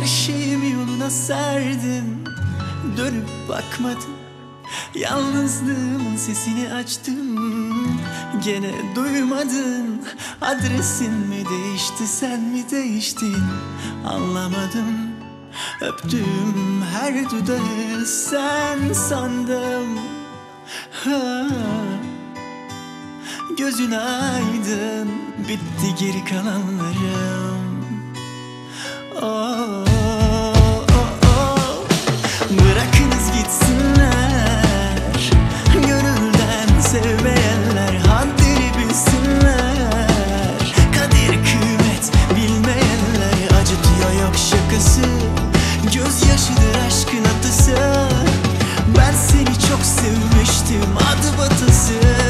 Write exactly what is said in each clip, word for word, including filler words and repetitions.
şeyimi yoluna serdim, dönüp bakmadım. Yalnızlığımın sesini açtım, gene duymadın. Adresin mi değişti, sen mi değiştin, anlamadım. Öptüğüm her dudağı sen sandım. Ha, gözün aydın, bitti geri kalanlarım. Oh, oh, oh. Bırakınız gitsinler, gönülden sevmeyenler haddini bilsinler. Kadir kıymet bilmeyenler, acıtıyor yok şakası, gözyaşıdır aşkın atısı. Ben seni çok sevmiştim, adı batısı.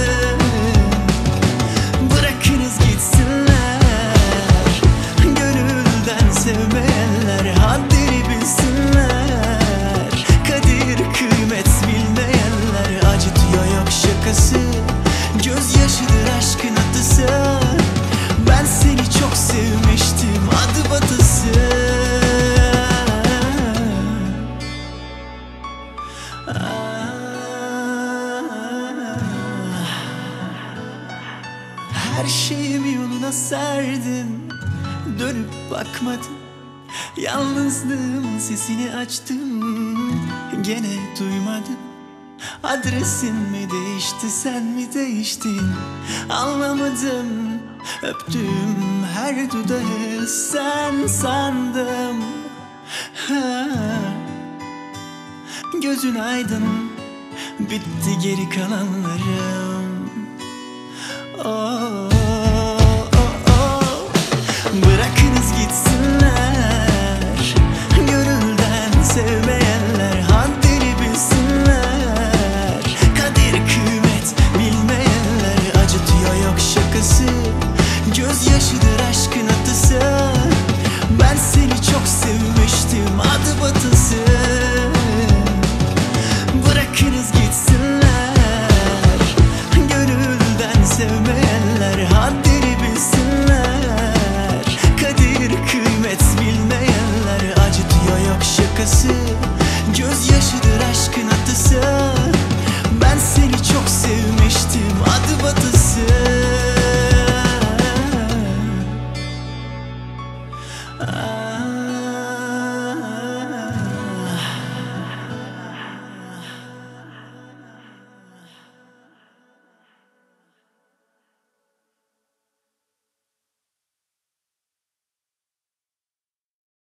Bırakınız gitsinler, gönülden sevmeyenler haddini bilsinler. Kadir kıymet bilmeyenler, acıtıyor yok şakası, gözyaşıdır aşkın atısı. Ben seni çok sevmiştim, adı batısı. Her şeyimi yoluna serdim, dönüp bakmadım. Yalnızlığımın sesini açtım, gene duymadım. Adresin mi değişti, sen mi değiştin, anlamadım. Öptüğüm her dudağı sen sandım. Ha, gözün aydın, bitti geri kalanlarım. Oh, oh, oh. Bırak